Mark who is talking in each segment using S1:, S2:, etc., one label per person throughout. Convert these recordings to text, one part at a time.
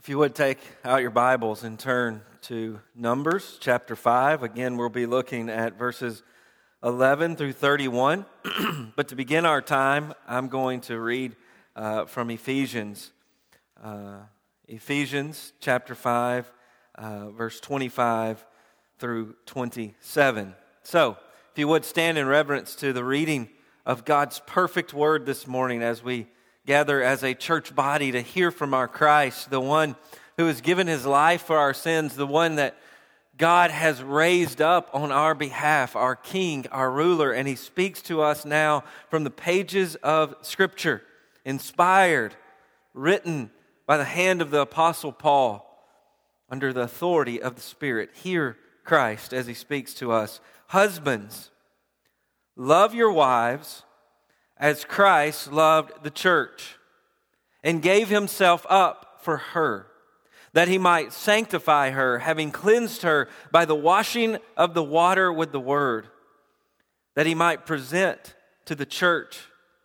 S1: If you would take out your Bibles and turn to Numbers chapter 5. Again, we'll be looking at verses 11 through 31. But to begin our time, I'm going to read from Ephesians. Ephesians chapter 5, verse 25 through 27. So, if you would stand in reverence to the reading of God's perfect word this morning as we gather as a church body to hear from our Christ, the one who has given his life for our sins, the one that God has raised up on our behalf, our King, our ruler, and he speaks to us now from the pages of Scripture, inspired, written by the hand of the Apostle Paul, under the authority of the Spirit. Hear Christ as he speaks to us. Husbands, love your wives as Christ loved the church and gave himself up for her, that he might sanctify her, having cleansed her by the washing of the water with the word, that he might present to the church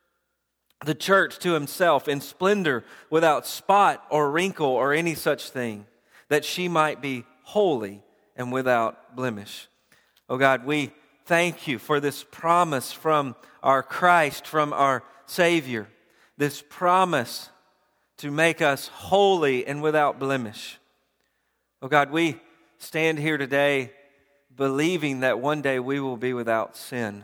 S1: to himself in splendor, without spot or wrinkle or any such thing, that she might be holy and without blemish. Oh God, we thank you for this promise from our Christ, from our Savior, this promise to make us holy and without blemish. Oh God, we stand here today believing that one day we will be without sin.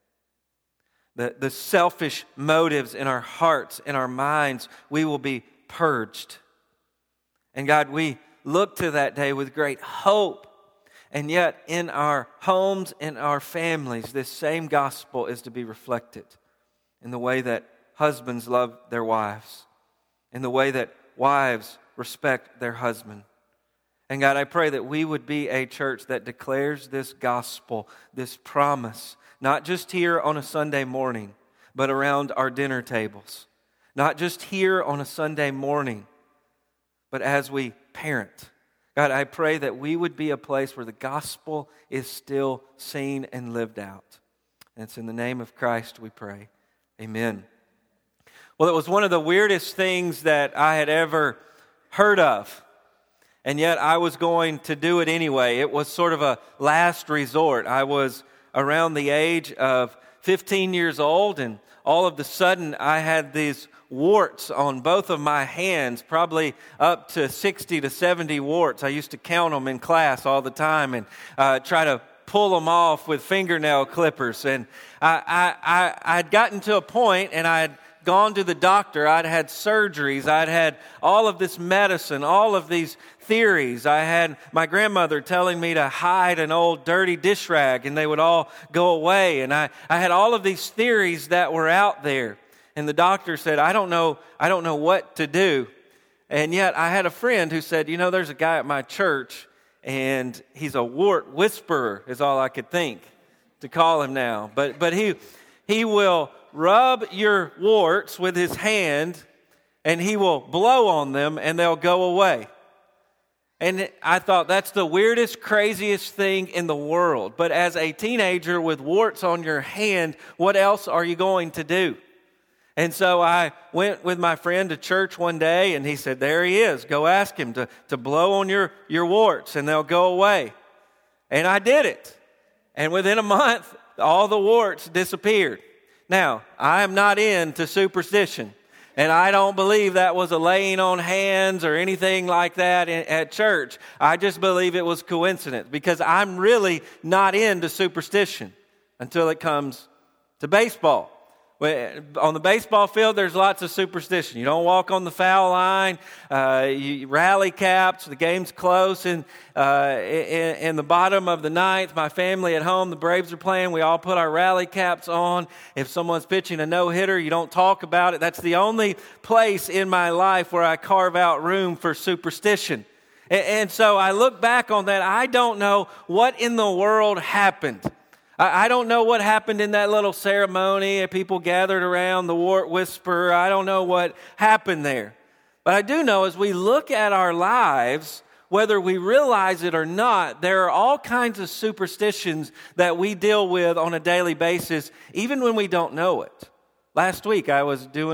S1: The selfish motives in our hearts, in our minds, we will be purged. And God, we look to that day with great hope. And yet in our homes, in our families, this same gospel is to be reflected in the way that husbands love their wives, in the way that wives respect their husband. And God, I pray that we would be a church that declares this gospel, this promise, not just here on a Sunday morning, but around our dinner tables. Not just here on a Sunday morning, but as we parent. God, I pray that we would be a place where the gospel is still seen and lived out. And it's in the name of Christ we pray. Amen. Well, it was one of the weirdest things that I had ever heard of. And yet I was going to do it anyway. It was sort of a last resort. I was around the age of 15 years old, and all of a sudden I had these warts on both of my hands, probably up to 60 to 70 warts. I used to count them in class all the time and try to pull them off with fingernail clippers. And I'd gotten to a point, and I had gone to the doctor. I'd had surgeries. I'd had all of this medicine, all of these theories. I had my grandmother telling me to hide an old dirty dish rag and they would all go away. And I had all of these theories that were out there. And the doctor said, I don't know what to do. And yet I had a friend who said, there's a guy at my church and he's a wart whisperer, is all I could think to call him now. But he will rub your warts with his hand and he will blow on them and they'll go away. And I thought, that's the weirdest, craziest thing in the world. But as a teenager with warts on your hand, what else are you going to do? And so I went with my friend to church one day, and he said, there he is. Go ask him to blow on your warts, and they'll go away. And I did it. And within a month, all the warts disappeared. Now, I am not into superstition, and I don't believe that was a laying on hands or anything like that at church. I just believe it was coincidence, because I'm really not into superstition until it comes to baseball. On the baseball field, there's lots of superstition. You don't walk on the foul line. You rally caps. The game's close. And in the bottom of the ninth, my family at home, the Braves are playing. We all put our rally caps on. If someone's pitching a no-hitter, you don't talk about it. That's the only place in my life where I carve out room for superstition. And so I look back on that. I don't know what in the world happened. I don't know what happened in that little ceremony. People gathered around the wart whisperer. I don't know what happened there. But I do know as we look at our lives, whether we realize it or not, there are all kinds of superstitions that we deal with on a daily basis, even when we don't know it. Last week I was doing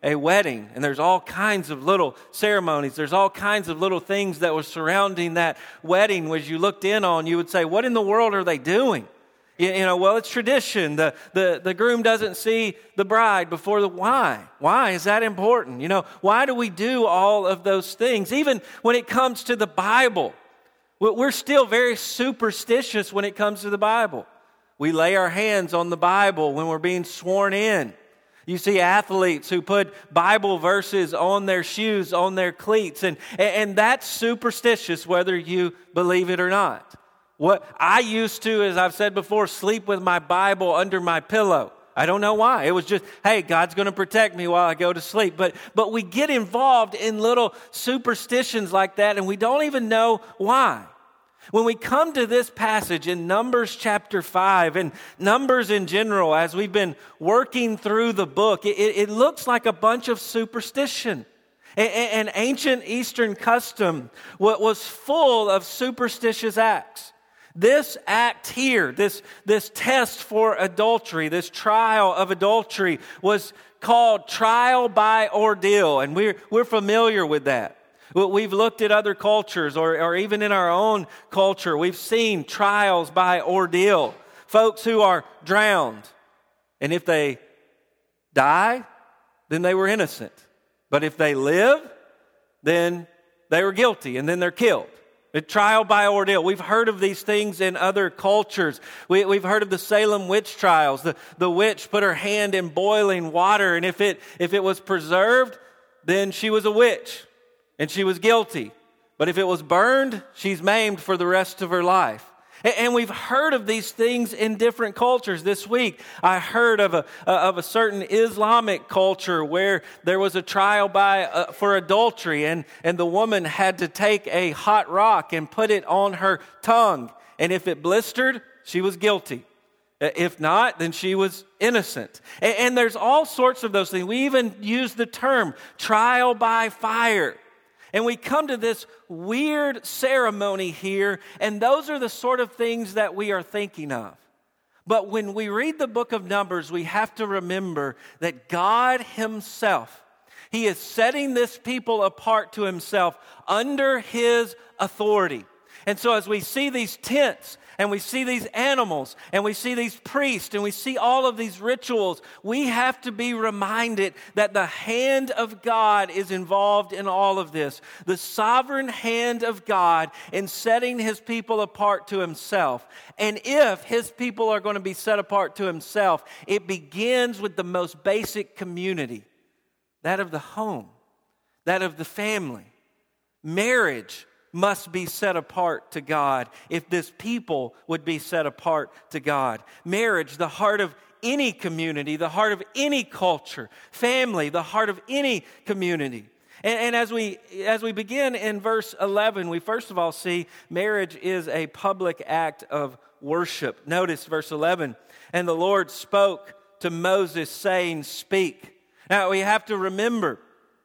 S1: a wedding, and there's all kinds of little ceremonies. There's all kinds of little things that were surrounding that wedding. As you looked in on, you would say, what in the world are they doing? Well, it's tradition. The groom doesn't see the bride before the... Why? Why is that important? Why do we do all of those things? Even when it comes to the Bible, we're still very superstitious when it comes to the Bible. We lay our hands on the Bible when we're being sworn in. You see athletes who put Bible verses on their shoes, on their cleats, and that's superstitious whether you believe it or not. What I used to, as I've said before, sleep with my Bible under my pillow. I don't know why. It was just, hey, God's going to protect me while I go to sleep. But we get involved in little superstitions like that, and we don't even know why. When we come to this passage in Numbers chapter 5, and Numbers in general, as we've been working through the book, it looks like a bunch of superstition. An ancient Eastern custom was full of superstitious acts. This act here, this test for adultery, this trial of adultery was called trial by ordeal, and we're familiar with that. We've looked at other cultures, or even in our own culture, we've seen trials by ordeal. Folks who are drowned, and if they die, then they were innocent. But if they live, then they were guilty, and then they're killed. A trial by ordeal. We've heard of these things in other cultures. We've heard of the Salem witch trials. The witch put her hand in boiling water, and if it was preserved, then she was a witch, and she was guilty. But if it was burned, she's maimed for the rest of her life. And we've heard of these things in different cultures. This week, I heard of a certain Islamic culture where there was a trial for adultery, and the woman had to take a hot rock and put it on her tongue. And if it blistered, she was guilty. If not, then she was innocent. And there's all sorts of those things. We even use the term trial by fire. And we come to this weird ceremony here, and those are the sort of things that we are thinking of. But when we read the book of Numbers, we have to remember that God Himself, He is setting this people apart to Himself under His authority. And so as we see these tents, and we see these animals, and we see these priests, and we see all of these rituals, we have to be reminded that the hand of God is involved in all of this. The sovereign hand of God in setting His people apart to Himself. And if His people are going to be set apart to Himself, it begins with the most basic community, that of the home, that of the family. Marriage must be set apart to God if this people would be set apart to God. Marriage, the heart of any community, the heart of any culture. Family, the heart of any community. And as we begin in verse 11, we first of all see marriage is a public act of worship. Notice verse 11, and the Lord spoke to Moses saying, speak. Now we have to remember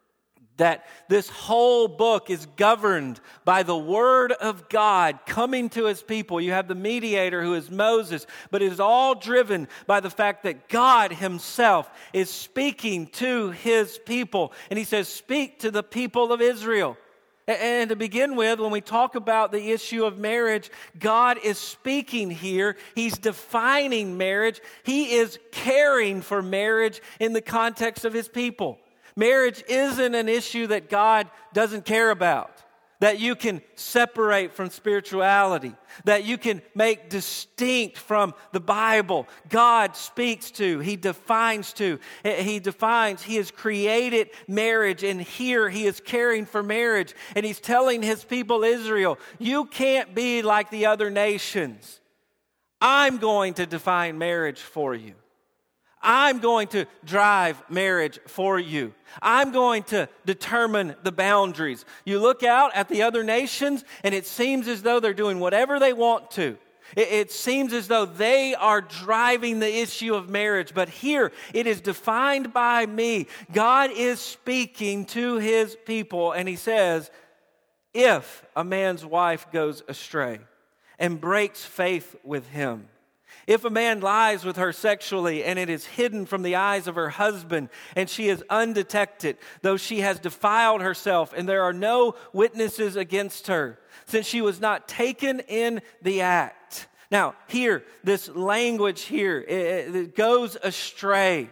S1: that this whole book is governed by the Word of God coming to His people. You have the mediator who is Moses, but it is all driven by the fact that God Himself is speaking to His people. And He says, speak to the people of Israel. And to begin with, when we talk about the issue of marriage, God is speaking here. He's defining marriage. He is caring for marriage in the context of His people. Marriage isn't an issue that God doesn't care about, that you can separate from spirituality, that you can make distinct from the Bible. God speaks to, He defines to, He has created marriage, and here He is caring for marriage, and He's telling His people Israel, you can't be like the other nations. I'm going to define marriage for you. I'm going to drive marriage for you. I'm going to determine the boundaries. You look out at the other nations, and it seems as though they're doing whatever they want to. It seems as though they are driving the issue of marriage. But here, it is defined by me. God is speaking to His people, and He says, if a man's wife goes astray and breaks faith with him, If a man lies with her sexually and it is hidden from the eyes of her husband and she is undetected, though she has defiled herself and there are no witnesses against her, since she was not taken in the act. Now, here, this language here, it goes astray.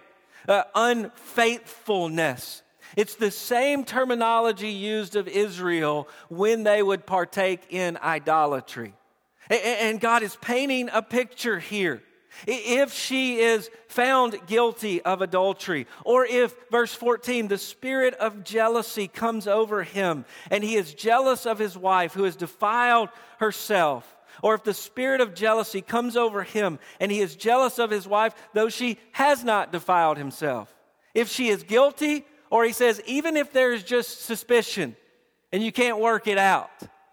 S1: Unfaithfulness. It's the same terminology used of Israel when they would partake in idolatry. And God is painting a picture here. If she is found guilty of adultery, or if, verse 14, the spirit of jealousy comes over him, and he is jealous of his wife who has defiled herself, or if the spirit of jealousy comes over him, and he is jealous of his wife, though she has not defiled himself. If she is guilty, or he says, even if there is just suspicion, and you can't work it out,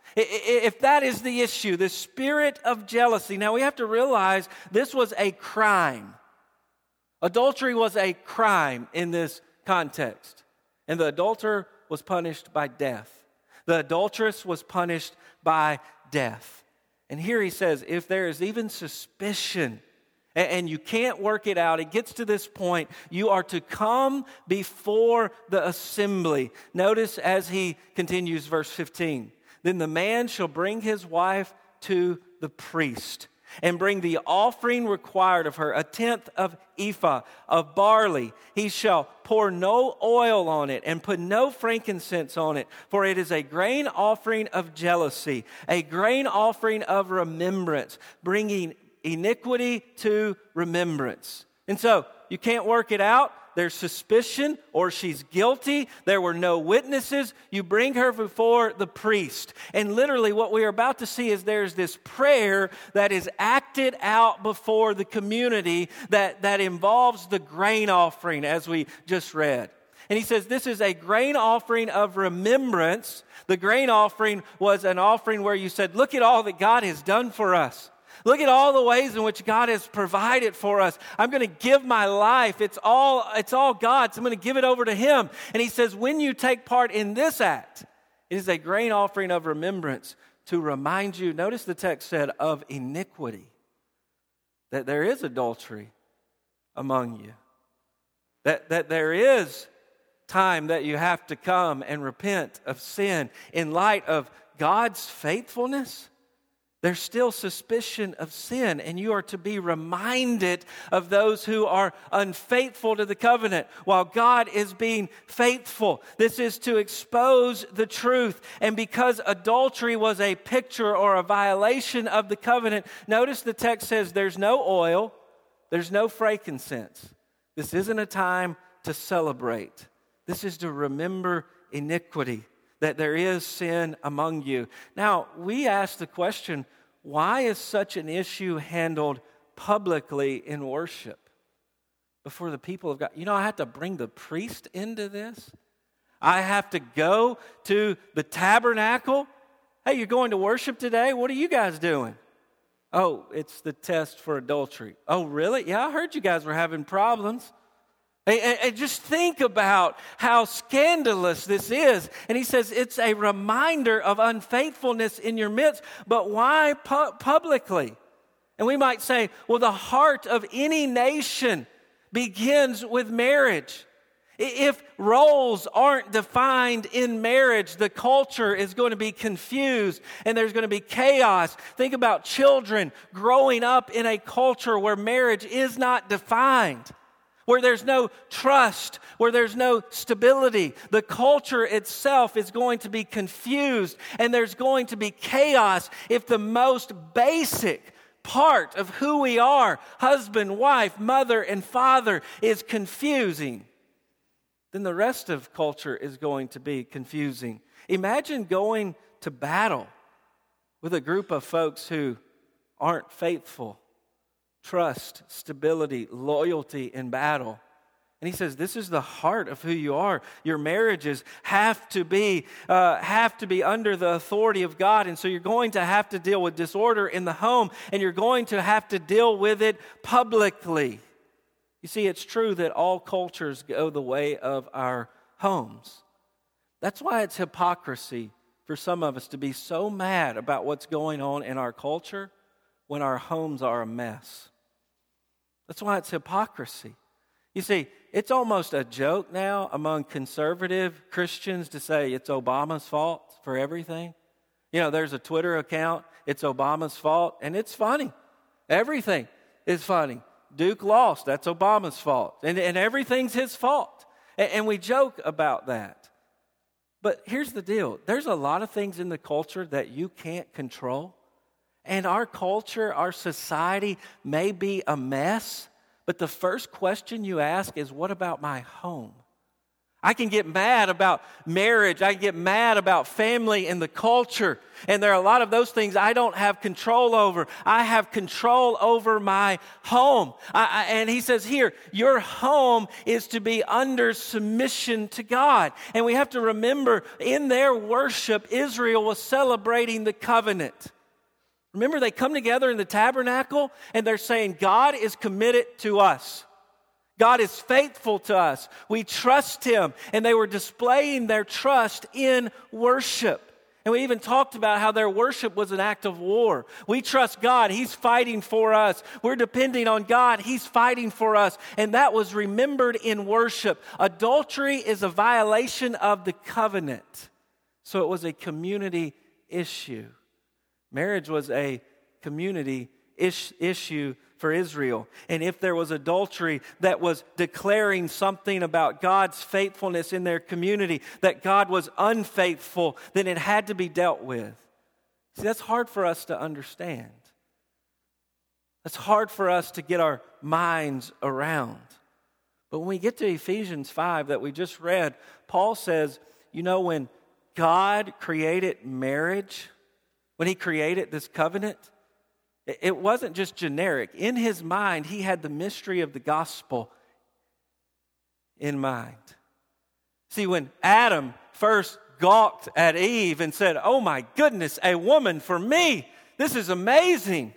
S1: if that is the issue, the spirit of jealousy. Now we have to realize this was a crime. Adultery was a crime in this context. And the adulterer was punished by death. The adulteress was punished by death. And here he says, if there is even suspicion and you can't work it out, it gets to this point, you are to come before the assembly. Notice as he continues, verse 15. Then the man shall bring his wife to the priest and bring the offering required of her, 1/10 of ephah of barley. He shall pour no oil on it and put no frankincense on it, for it is a grain offering of jealousy, a grain offering of remembrance, bringing iniquity to remembrance. And so you can't work it out. There's suspicion, or she's guilty. There were no witnesses. You bring her before the priest. And literally what we are about to see is there's this prayer that is acted out before the community that involves the grain offering, as we just read. And he says this is a grain offering of remembrance. The grain offering was an offering where you said, look at all that God has done for us. Look at all the ways in which God has provided for us. I'm going to give my life. It's all God's. I'm going to give it over to Him. And he says, when you take part in this act, it is a grain offering of remembrance to remind you, notice the text said, of iniquity. That there is adultery among you. That there is time that you have to come and repent of sin. In light of God's faithfulness, there's still suspicion of sin, and you are to be reminded of those who are unfaithful to the covenant while God is being faithful. This is to expose the truth. And because adultery was a picture or a violation of the covenant, notice the text says there's no oil, there's no frankincense. This isn't a time to celebrate. This is to remember iniquity, that there is sin among you. Now, we ask the question, why is such an issue handled publicly in worship before the people of God? You know, I have to bring the priest into this. I have to go to the tabernacle. Hey, you're going to worship today? What are you guys doing? Oh, it's the test for adultery. Oh, really? Yeah, I heard you guys were having problems. And just think about how scandalous this is. And he says it's a reminder of unfaithfulness in your midst. But why publicly? And we might say, well, the heart of any nation begins with marriage. If roles aren't defined in marriage, the culture is going to be confused and there's going to be chaos. Think about children growing up in a culture where marriage is not defined, where there's no trust, where there's no stability. The culture itself is going to be confused, and there's going to be chaos if the most basic part of who we are, husband, wife, mother, and father, is confusing. Then the rest of culture is going to be confusing. Imagine going to battle with a group of folks who aren't faithful. Trust, stability, loyalty in battle. And he says this is the heart of who you are. Your marriages have to be under the authority of God. And so you're going to have to deal with disorder in the home, and you're going to have to deal with it publicly. You see, it's true that all cultures go the way of our homes. That's why it's hypocrisy for some of us to be so mad about what's going on in our culture when our homes are a mess. That's why it's hypocrisy. You see, it's almost a joke now among conservative Christians to say it's Obama's fault for everything. You know, there's a Twitter account, it's Obama's fault, and it's funny. Everything is funny. Duke lost, that's Obama's fault. And everything's his fault. And we joke about that. But here's the deal. There's a lot of things in the culture that you can't control. And our culture, our society may be a mess. But the first question you ask is, what about my home? I can get mad about marriage. I can get mad about family and the culture. And there are a lot of those things I don't have control over. I have control over my home. And he says here, your home is to be under submission to God. And we have to remember, in their worship, Israel was celebrating the covenant. Remember, they come together in the tabernacle and they're saying, God is committed to us. God is faithful to us. We trust Him. And they were displaying their trust in worship. And we even talked about how their worship was an act of war. We trust God. He's fighting for us. We're depending on God. He's fighting for us. And that was remembered in worship. Adultery is a violation of the covenant. So it was a community issue. Marriage was a community issue for Israel. And if there was adultery that was declaring something about God's faithfulness in their community, that God was unfaithful, then it had to be dealt with. See, that's hard for us to understand. That's hard for us to get our minds around. But when we get to Ephesians 5 that we just read, Paul says, you know, when God created marriage, when He created this covenant, it wasn't just generic. In His mind, He had the mystery of the gospel in mind. See, when Adam first gawked at Eve and said, oh my goodness, a woman for me, this is amazing.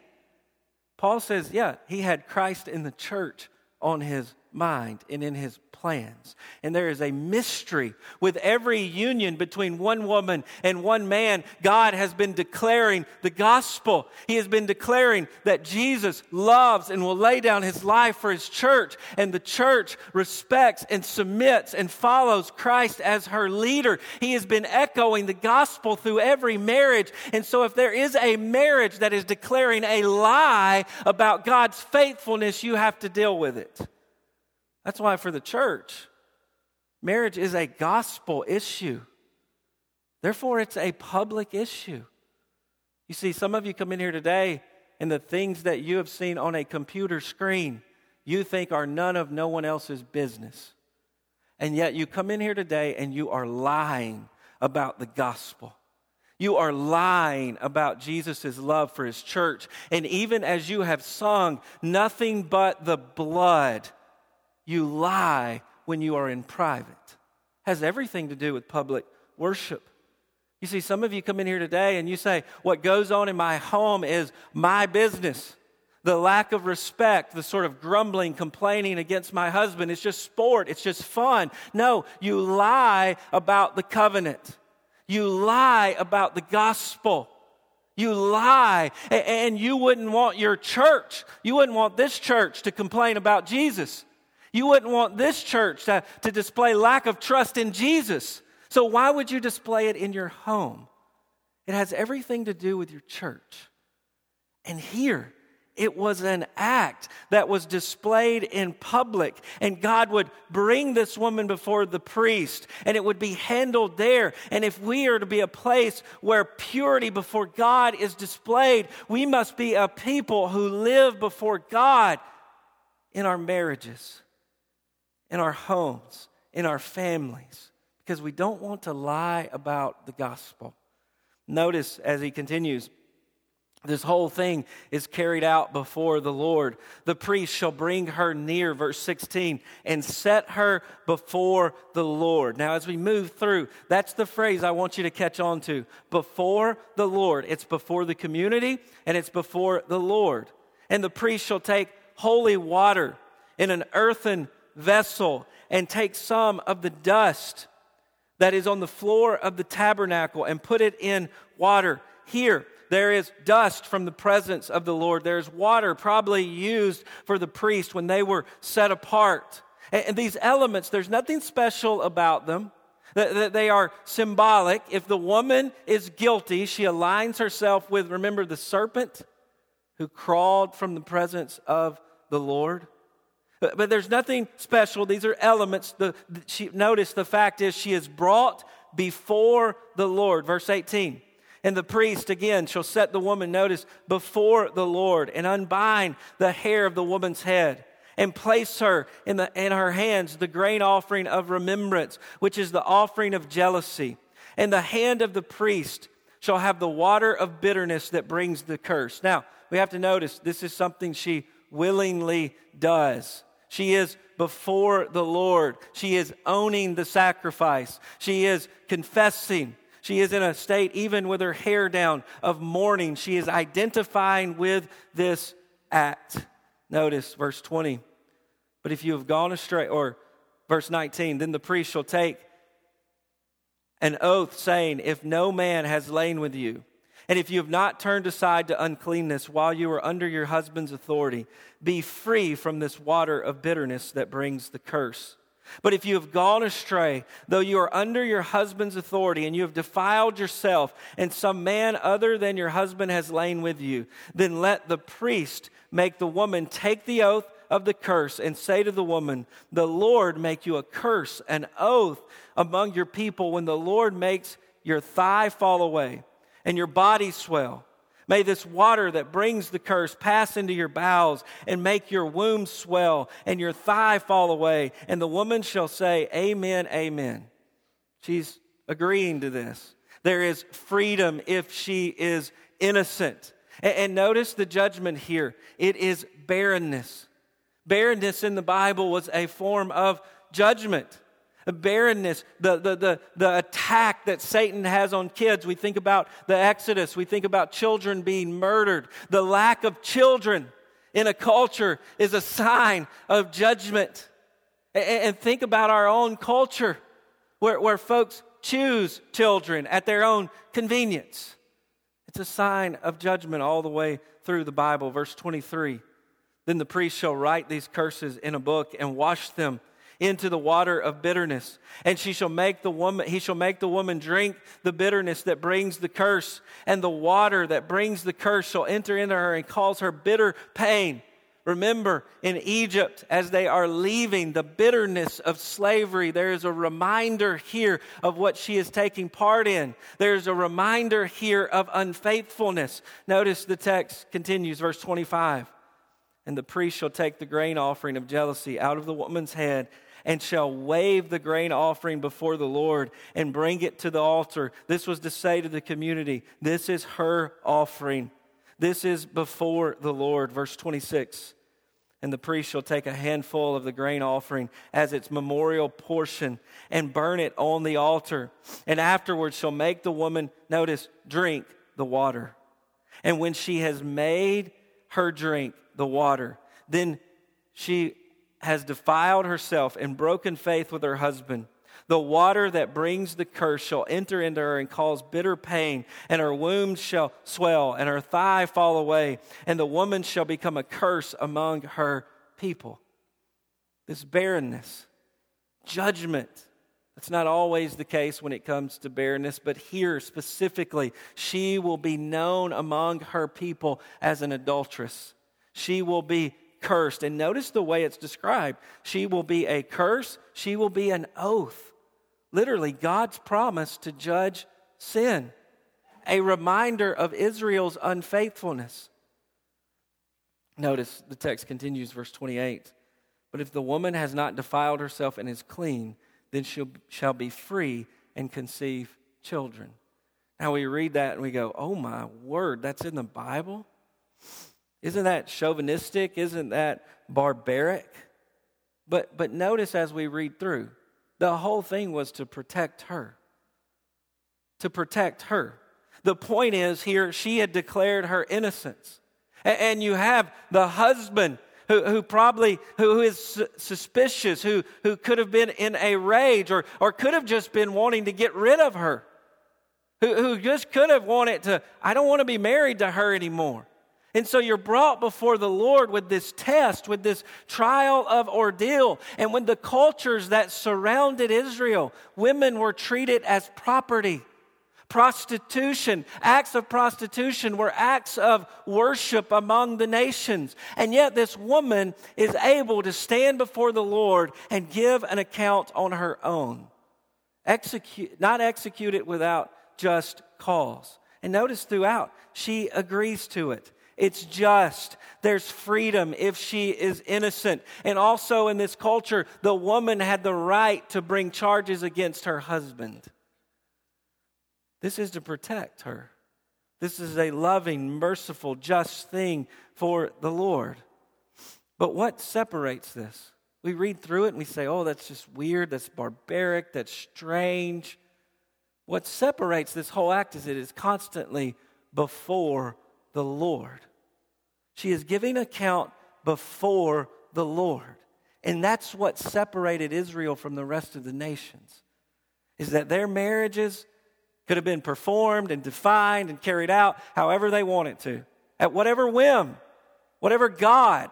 S1: Paul says, yeah, he had Christ in the church on his mind and in his plans. And there is a mystery with every union between one woman and one man. God has been declaring the gospel. He has been declaring that Jesus loves and will lay down His life for His church. And the church respects and submits and follows Christ as her leader. He has been echoing the gospel through every marriage. And so if there is a marriage that is declaring a lie about God's faithfulness, you have to deal with it. That's why for the church, marriage is a gospel issue. Therefore, it's a public issue. You see, some of you come in here today and the things that you have seen on a computer screen, you think are none of no one else's business. And yet you come in here today and you are lying about the gospel. You are lying about Jesus' love for His church. And even as you have sung, nothing but the blood, you lie when you are in private. It has everything to do with public worship. You see, some of you come in here today and you say, what goes on in my home is my business. The lack of respect, the sort of grumbling, complaining against my husband, it's just sport, it's just fun. No, you lie about the covenant. You lie about the gospel. You lie, and you wouldn't want your church, you wouldn't want this church to complain about Jesus. You wouldn't want this church to display lack of trust in Jesus. So why would you display it in your home? It has everything to do with your church. And here, it was an act that was displayed in public. And God would bring this woman before the priest, and it would be handled there. And if we are to be a place where purity before God is displayed, we must be a people who live before God in our marriages, in our homes, in our families, because we don't want to lie about the gospel. Notice as he continues, this whole thing is carried out before the Lord. The priest shall bring her near, verse 16, and set her before the Lord. Now, as we move through, that's the phrase I want you to catch on to. Before the Lord. It's before the community, and it's before the Lord. And the priest shall take holy water in an earthen vessel and take some of the dust that is on the floor of the tabernacle and put it in water. Here, there is dust from the presence of the Lord. There's water probably used for the priest when they were set apart. And these elements, there's nothing special about them. They are symbolic. If the woman is guilty, she aligns herself with, remember, the serpent who crawled from the presence of the Lord. But there's nothing special. These are elements. Notice the fact is she is brought before the Lord. Verse 18. And the priest, again, shall set the woman, notice, before the Lord and unbind the hair of the woman's head and place her in her hands the grain offering of remembrance, which is the offering of jealousy. And the hand of the priest shall have the water of bitterness that brings the curse. Now, we have to notice this is something she willingly does. She is before the Lord. She is owning the sacrifice. She is confessing. She is in a state, even with her hair down, of mourning. She is identifying with this act. Notice verse 20. But if you have gone astray, or verse 19, then the priest shall take an oath saying, if no man has lain with you, and if you have not turned aside to uncleanness while you are under your husband's authority, be free from this water of bitterness that brings the curse. But if you have gone astray, though you are under your husband's authority, and you have defiled yourself, and some man other than your husband has lain with you, then let the priest make the woman take the oath of the curse and say to the woman, the Lord make you a curse, an oath among your people when the Lord makes your thigh fall away and your body swell. May this water that brings the curse pass into your bowels and make your womb swell and your thigh fall away. And the woman shall say, amen, amen. She's agreeing to this. There is freedom if she is innocent. And notice the judgment here. It is barrenness. Barrenness in the Bible was a form of judgment. Barrenness, the attack that Satan has on kids. We think about the Exodus. We think about children being murdered. The lack of children in a culture is a sign of judgment. And think about our own culture where folks choose children at their own convenience. It's a sign of judgment all the way through the Bible. Verse 23, then the priest shall write these curses in a book and wash them into the water of bitterness. And he shall make the woman drink the bitterness that brings the curse. And the water that brings the curse shall enter into her and cause her bitter pain. Remember, in Egypt, as they are leaving the bitterness of slavery, there is a reminder here of what she is taking part in. There's a reminder here of unfaithfulness. Notice the text continues, verse 25. And the priest shall take the grain offering of jealousy out of the woman's head and shall wave the grain offering before the Lord and bring it to the altar. This was to say to the community, this is her offering. This is before the Lord. Verse 26, and the priest shall take a handful of the grain offering as its memorial portion and burn it on the altar. And afterwards shall make the woman, notice, drink the water. And when she has made her drink the water, then she has defiled herself and broken faith with her husband. The water that brings the curse shall enter into her and cause bitter pain, and her womb shall swell, and her thigh fall away, and the woman shall become a curse among her people. This barrenness, judgment. That's not always the case when it comes to barrenness, but here specifically, she will be known among her people as an adulteress. She will be cursed. And notice the way it's described. She will be a curse. She will be an oath. Literally, God's promise to judge sin. A reminder of Israel's unfaithfulness. Notice the text continues, verse 28. But if the woman has not defiled herself and is clean, then she shall be free and conceive children. Now we read that and we go, oh my word, that's in the Bible? Isn't that chauvinistic? Isn't that barbaric? But notice as we read through, the whole thing was to protect her. To protect her. The point is here, she had declared her innocence. And you have the husband who is suspicious, who could have been in a rage or could have just been wanting to get rid of her. who just could have wanted to, I don't want to be married to her anymore. And so you're brought before the Lord with this test, with this trial of ordeal. And when the cultures that surrounded Israel, women were treated as property. Prostitution, acts of prostitution were acts of worship among the nations. And yet this woman is able to stand before the Lord and give an account on her own. Not executed without just cause. And notice throughout, she agrees to it. It's just. There's freedom if she is innocent. And also in this culture, the woman had the right to bring charges against her husband. This is to protect her. This is a loving, merciful, just thing for the Lord. But what separates this? We read through it and we say, oh, that's just weird, that's barbaric, that's strange. What separates this whole act is it is constantly before the Lord. She is giving account before the Lord. And that's what separated Israel from the rest of the nations, is that their marriages could have been performed and defined and carried out however they wanted to, at whatever whim, whatever God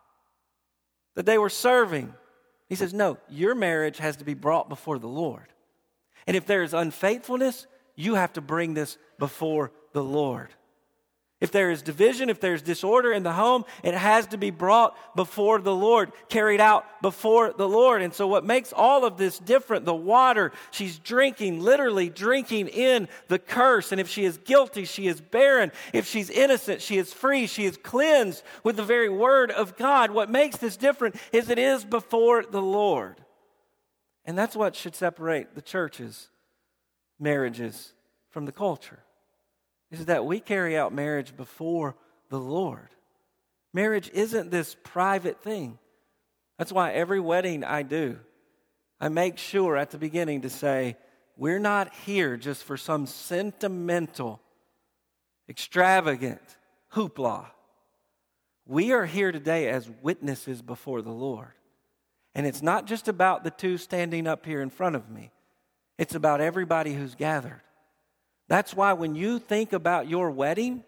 S1: that they were serving. He says, no, your marriage has to be brought before the Lord. And if there is unfaithfulness, you have to bring this before the Lord. If there is division, if there is disorder in the home, it has to be brought before the Lord, carried out before the Lord. And so what makes all of this different, the water, she's drinking, literally drinking in the curse. And if she is guilty, she is barren. If she's innocent, she is free. She is cleansed with the very word of God. What makes this different is it is before the Lord. And that's what should separate the church's marriages from the culture, is that we carry out marriage before the Lord. Marriage isn't this private thing. That's why every wedding I do, I make sure at the beginning to say, we're not here just for some sentimental, extravagant hoopla. We are here today as witnesses before the Lord. And it's not just about the two standing up here in front of me. It's about everybody who's gathered. That's why when you think about your wedding,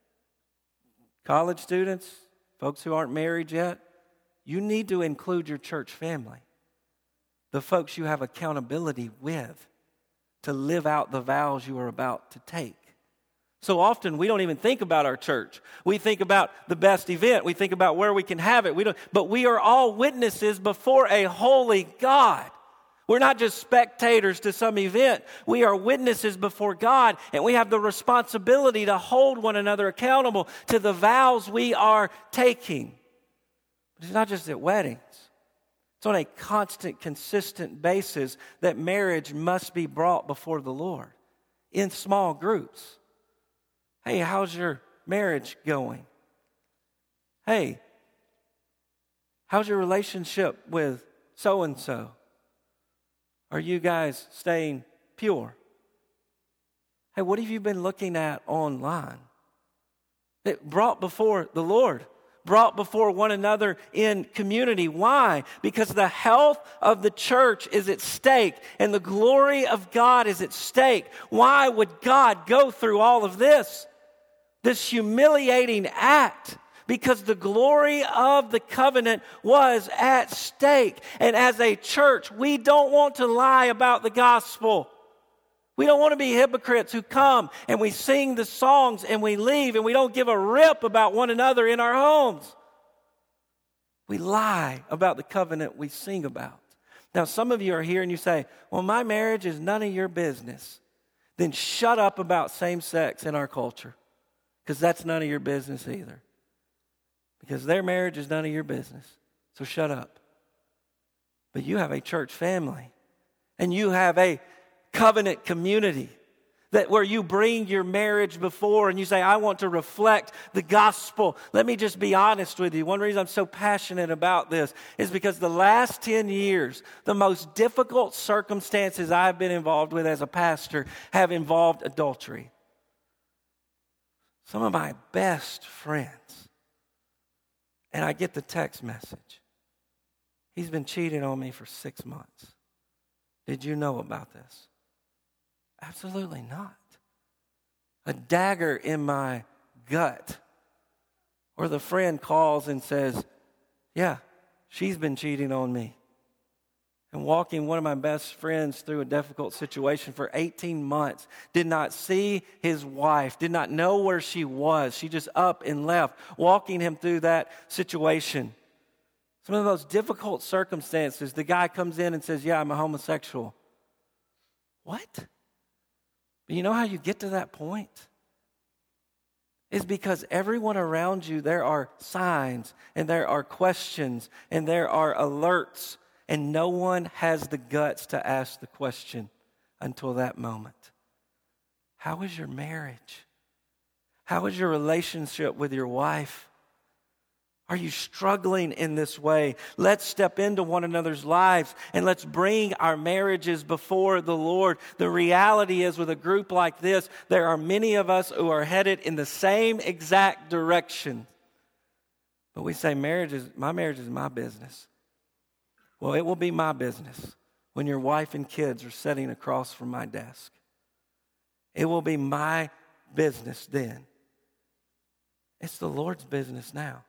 S1: college students, folks who aren't married yet, you need to include your church family, the folks you have accountability with, to live out the vows you are about to take. So often we don't even think about our church. We think about the best event. We think about where we can have it. But we are all witnesses before a holy God. We're not just spectators to some event. We are witnesses before God, and we have the responsibility to hold one another accountable to the vows we are taking. But it's not just at weddings. It's on a constant, consistent basis that marriage must be brought before the Lord in small groups. Hey, how's your marriage going? Hey, how's your relationship with so-and-so? Are you guys staying pure? Hey, what have you been looking at online? It brought before the Lord, brought before one another in community. Why? Because the health of the church is at stake and the glory of God is at stake. Why would God go through all of this humiliating act? Because the glory of the covenant was at stake. And as a church, we don't want to lie about the gospel. We don't want to be hypocrites who come and we sing the songs and we leave and we don't give a rip about one another in our homes. We lie about the covenant we sing about. Now, some of you are here and you say, well, my marriage is none of your business. Then shut up about same sex in our culture, because that's none of your business either. Because their marriage is none of your business. So shut up. But you have a church family. And you have a covenant community that where you bring your marriage before and you say, I want to reflect the gospel. Let me just be honest with you. One reason I'm so passionate about this is because the last 10 years, the most difficult circumstances I've been involved with as a pastor have involved adultery. Some of my best friends. And I get the text message. He's been cheating on me for 6 months. Did you know about this? Absolutely not. a dagger in my gut. Or the friend calls and says, yeah, she's been cheating on me. And walking one of my best friends through a difficult situation for 18 months, did not see his wife, did not know where she was. She just up and left, walking him through that situation. Some of the most difficult circumstances, the guy comes in and says, yeah, I'm a homosexual. What? But you know how you get to that point? It's because everyone around you, there are signs and there are questions and there are alerts, and no one has the guts to ask the question until that moment. How is your marriage? How is your relationship with your wife? Are you struggling in this way? Let's step into one another's lives and let's bring our marriages before the Lord. The reality is, with a group like this, there are many of us who are headed in the same exact direction. But we say, my marriage is my business. Well, it will be my business when your wife and kids are sitting across from my desk. It will be my business then. It's the Lord's business now.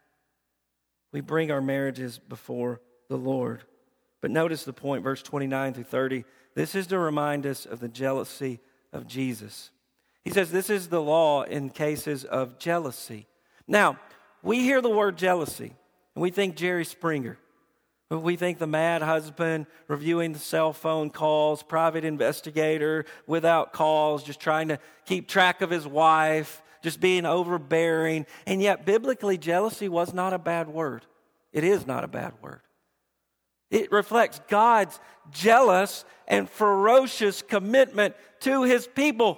S1: We bring our marriages before the Lord. But notice the point, verse 29 through 30. This is to remind us of the jealousy of Jesus. He says this is the law in cases of jealousy. Now, we hear the word jealousy, and we think Jerry Springer. We think the mad husband reviewing the cell phone calls, private investigator without calls, just trying to keep track of his wife, just being overbearing. And yet, biblically, jealousy was not a bad word. It is not a bad word. It reflects God's jealous and ferocious commitment to his people.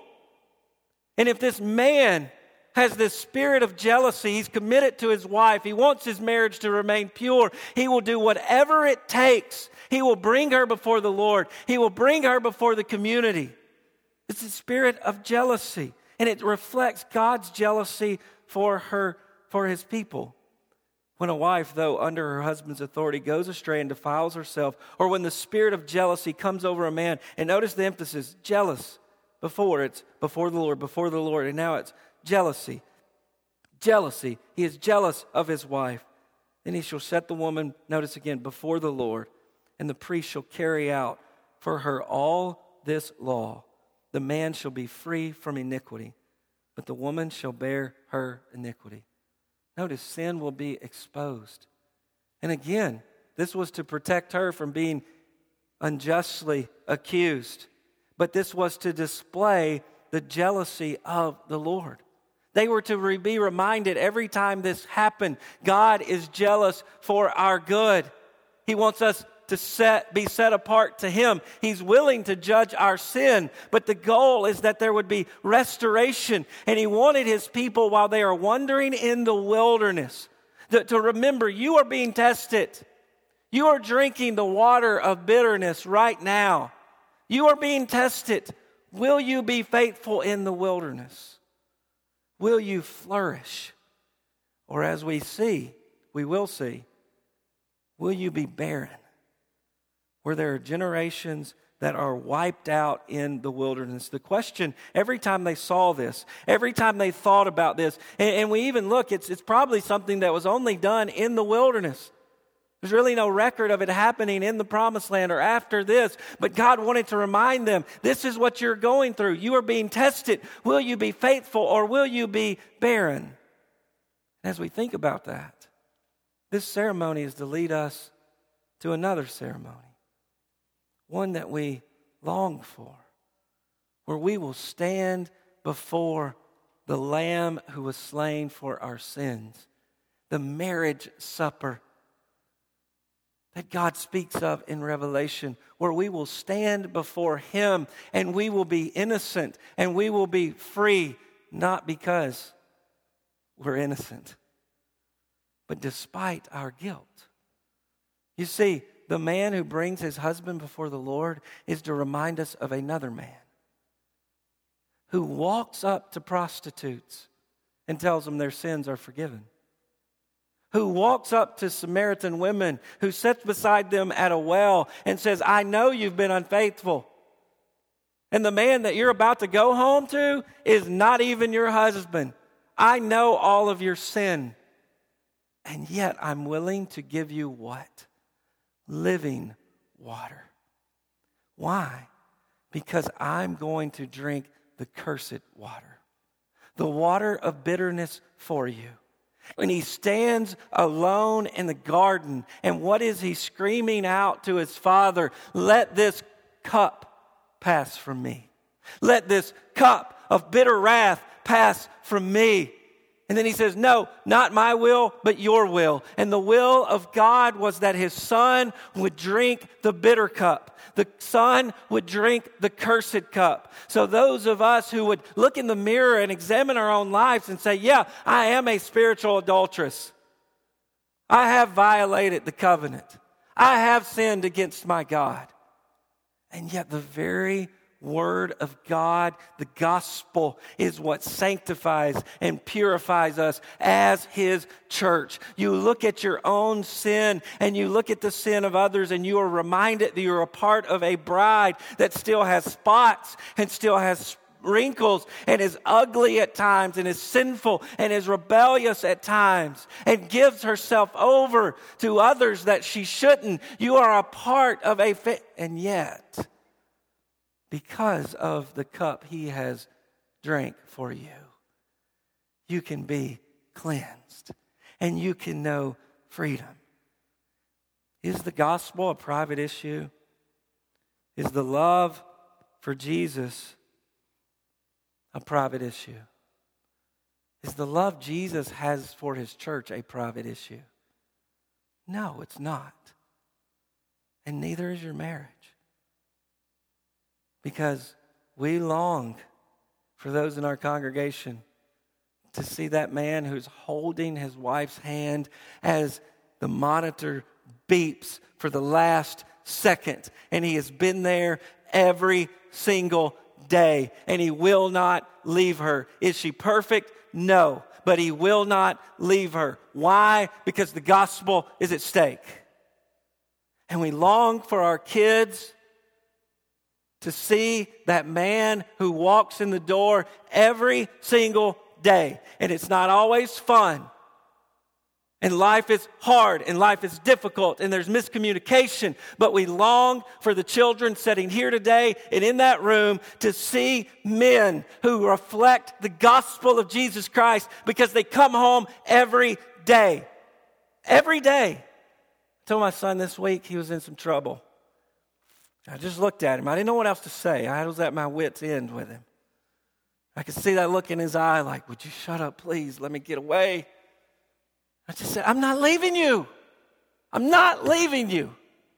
S1: And if this man has this spirit of jealousy, he's committed to his wife, he wants his marriage to remain pure, he will do whatever it takes. He will bring her before the Lord. He will bring her before the community. It's a spirit of jealousy. And it reflects God's jealousy for his people. When a wife, though under her husband's authority, goes astray and defiles herself, or when the spirit of jealousy comes over a man, and notice the emphasis, jealous. It's before the Lord, and now it's jealousy. Jealousy. He is jealous of his wife. Then he shall set the woman, notice again, before the Lord, and the priest shall carry out for her all this law. The man shall be free from iniquity, but the woman shall bear her iniquity. Notice, sin will be exposed. And again, this was to protect her from being unjustly accused. But this was to display the jealousy of the Lord. They were to be reminded every time this happened, God is jealous for our good. He wants us to be set apart to Him. He's willing to judge our sin, but the goal is that there would be restoration. And He wanted His people, while they are wandering in the wilderness, to remember, you are being tested. You are drinking the water of bitterness right now. You are being tested. Will you be faithful in the wilderness? Will you flourish? Or as we will see, will you be barren? Where there are generations that are wiped out in the wilderness. The question, every time they saw this, every time they thought about this, and we even look, it's probably something that was only done in the wilderness. There's really no record of it happening in the promised land or after this. But God wanted to remind them, this is what you're going through. You are being tested. Will you be faithful or will you be barren? As we think about that, this ceremony is to lead us to another ceremony. One that we long for, where we will stand before the Lamb who was slain for our sins, the marriage supper that God speaks of in Revelation, where we will stand before Him and we will be innocent and we will be free, not because we're innocent, but despite our guilt. You see, the man who brings his husband before the Lord is to remind us of another man who walks up to prostitutes and tells them their sins are forgiven. Who walks up to Samaritan women, who sits beside them at a well and says, I know you've been unfaithful. And the man that you're about to go home to is not even your husband. I know all of your sin. And yet I'm willing to give you what? Living water. Why? Because I'm going to drink the cursed water. The water of bitterness for you. When he stands alone in the garden, and what is he screaming out to his father? Let this cup pass from me. Let this cup of bitter wrath pass from me. And then he says, no, not my will, but your will. And the will of God was that his son would drink the bitter cup. The son would drink the cursed cup. So those of us who would look in the mirror and examine our own lives and say, yeah, I am a spiritual adulteress. I have violated the covenant. I have sinned against my God. And yet the very Word of God, the gospel, is what sanctifies and purifies us as His church. You look at your own sin and you look at the sin of others, and you are reminded that you're a part of a bride that still has spots and still has wrinkles and is ugly at times and is sinful and is rebellious at times and gives herself over to others that she shouldn't. You are a part of and yet, because of the cup he has drank for you, you can be cleansed and you can know freedom. Is the gospel a private issue? Is the love for Jesus a private issue? Is the love Jesus has for his church a private issue? No, it's not. And neither is your marriage. Because we long for those in our congregation to see that man who's holding his wife's hand as the monitor beeps for the last second. And he has been there every single day. And he will not leave her. Is she perfect? No. But he will not leave her. Why? Because the gospel is at stake. And we long for our kids to see that man who walks in the door every single day. And it's not always fun. And life is hard and life is difficult and there's miscommunication. But we long for the children sitting here today and in that room to see men who reflect the gospel of Jesus Christ, because they come home every day. Every day. I told my son this week he was in some trouble. I just looked at him. I didn't know what else to say. I was at my wit's end with him. I could see that look in his eye like, would you shut up, please? Let me get away. I just said, I'm not leaving you. I'm not leaving you.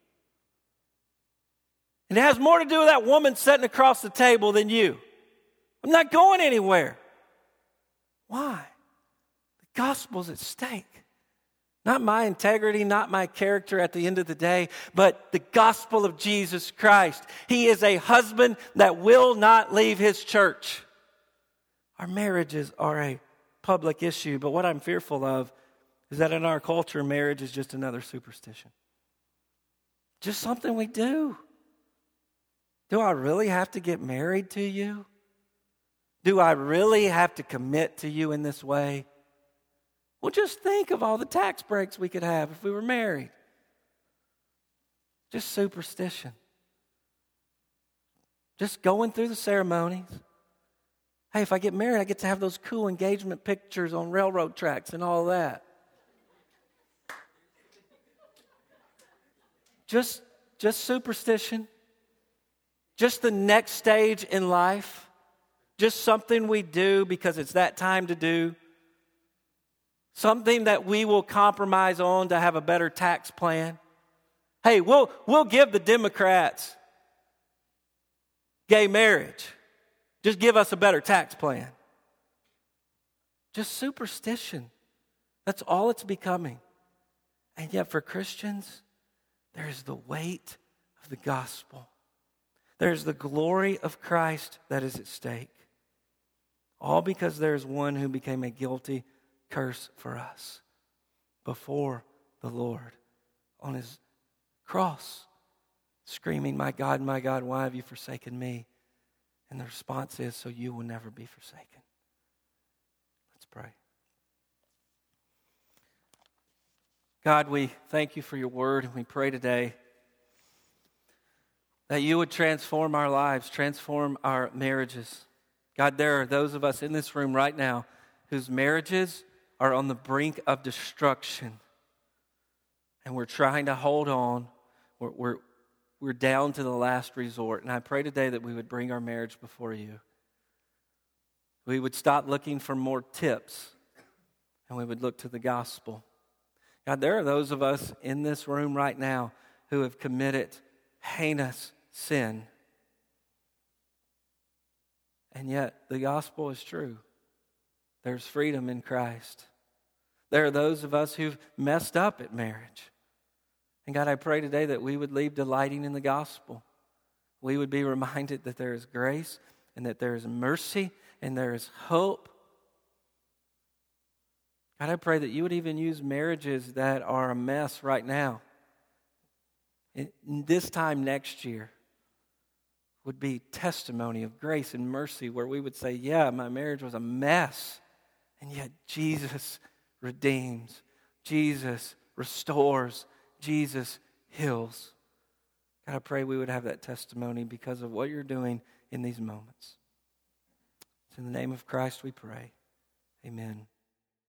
S1: And it has more to do with that woman sitting across the table than you. I'm not going anywhere. Why? The gospel's at stake. Not my integrity, not my character at the end of the day, but the gospel of Jesus Christ. He is a husband that will not leave his church. Our marriages are a public issue, but what I'm fearful of is that in our culture, marriage is just another superstition. Just something we do. Do I really have to get married to you? Do I really have to commit to you in this way? Well, just think of all the tax breaks we could have if we were married. Just superstition. Just going through the ceremonies. Hey, if I get married, I get to have those cool engagement pictures on railroad tracks and all that. Just superstition. Just the next stage in life. Just something we do because it's that time to do. Something that we will compromise on to have a better tax plan. Hey, we'll give the Democrats gay marriage. Just give us a better tax plan. Just superstition. That's all it's becoming. And yet for Christians, there is the weight of the gospel. There's the glory of Christ that is at stake. All because there is one who became a guilty curse for us before the Lord on his cross, screaming, my God, why have you forsaken me? And the response is, so you will never be forsaken. Let's pray. God, we thank you for your word, and we pray today that you would transform our lives, transform our marriages. God, there are those of us in this room right now whose marriages are on the brink of destruction, and we're trying to hold on. We're down to the last resort, and I pray today that we would bring our marriage before you. We would stop looking for more tips, and we would look to the gospel. God, there are those of us in this room right now who have committed heinous sin, and yet the gospel is true. There's freedom in Christ. There are those of us who've messed up at marriage. And God, I pray today that we would leave delighting in the gospel. We would be reminded that there is grace and that there is mercy and there is hope. God, I pray that you would even use marriages that are a mess right now. In this time next year would be testimony of grace and mercy where we would say, yeah, my marriage was a mess, and yet Jesus redeems, Jesus restores, Jesus heals. God, I pray we would have that testimony because of what you're doing in these moments. It's in the name of Christ we pray. Amen.